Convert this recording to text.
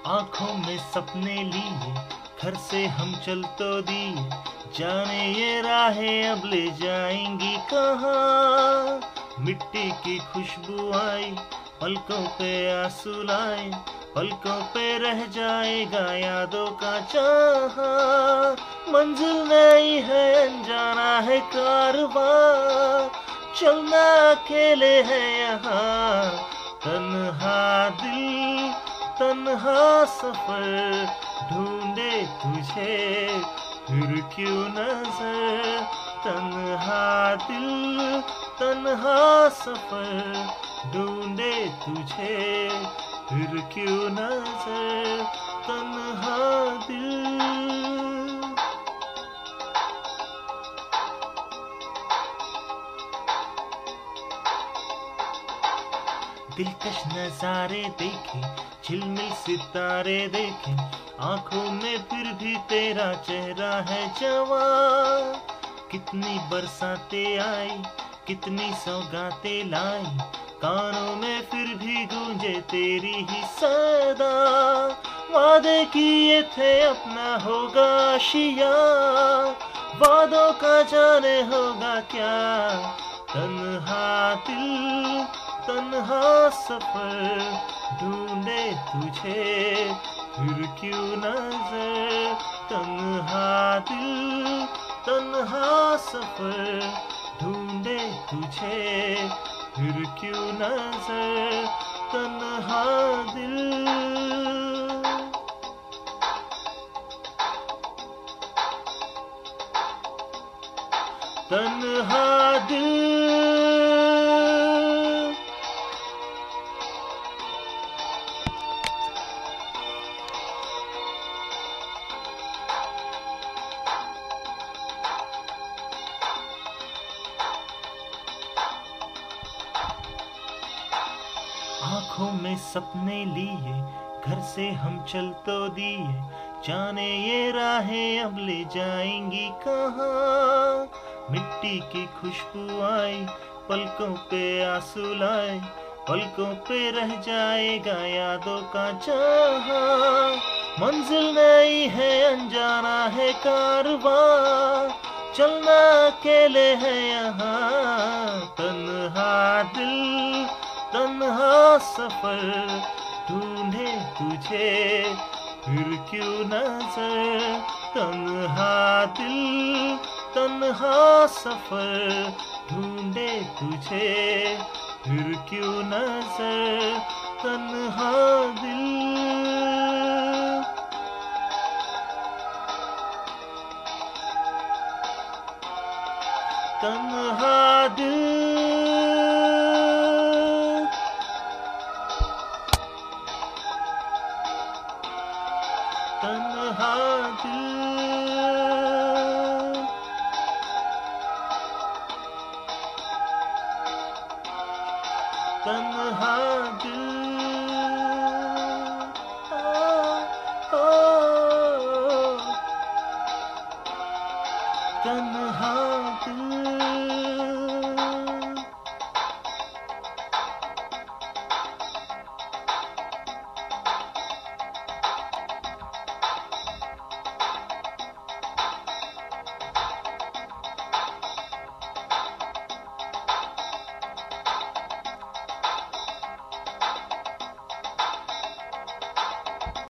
आंखों में सपने लिए घर से हम चल तो दिए, जाने ये राहें अब ले जाएंगी कहाँ। मिट्टी की खुशबू आई, पलकों पे आंसू लाए, पलकों पे रह जाएगा यादों का चाहा। मंजिल नई है, अनजाना है कारवां, चलना अकेले है यहाँ। तन्हा दिल तन्हा सफर ढूंढे तुझे, फिर क्यों नजर। तन्हा दिल तन्हा सफर ढूंढे तुझे, फिर क्यों नजर। तन्हा दिल। दिलकश नजारे देखे, झिलमिल सितारे देखे, आंखों में फिर भी तेरा चेहरा है जवां। कितनी बरसातें आई, कितनी सौगातें लाई, कानों में फिर भी गूंजे तेरी ही सदा। वादे किए थे अपना होगा आशिया, वादों का जाने होगा क्या। तन्हा दिल तन्हा सफर ढूंढे तुझे, फिर क्यों नजर। तन्हा दिल तन्हा सफर ढूंढे तुझे, फिर क्यों नजर। तन्हा दिल। तन्हा दिल। आंखों में सपने लिए घर से हम चल तो दिए, जाने ये राहें अब ले जाएंगी कहाँ। मिट्टी की खुशबू आई, पलकों पे आंसू लाए, पलकों पे रह जाएगा यादों का जहां। मंजिल नई है, अनजाना है कारवां, चलना अकेले है यहाँ। तन्हा दिल तन्हा सफर ढूंढे तुझे, फिर क्यों नजर। तन्हा दिल तन्हा सफर ढूंढे तुझे, फिर क्यों नजर। तन्हा दिल। तन्हा दिल। तन्हा दिल। तन्हा दिल। तन्हा दिल।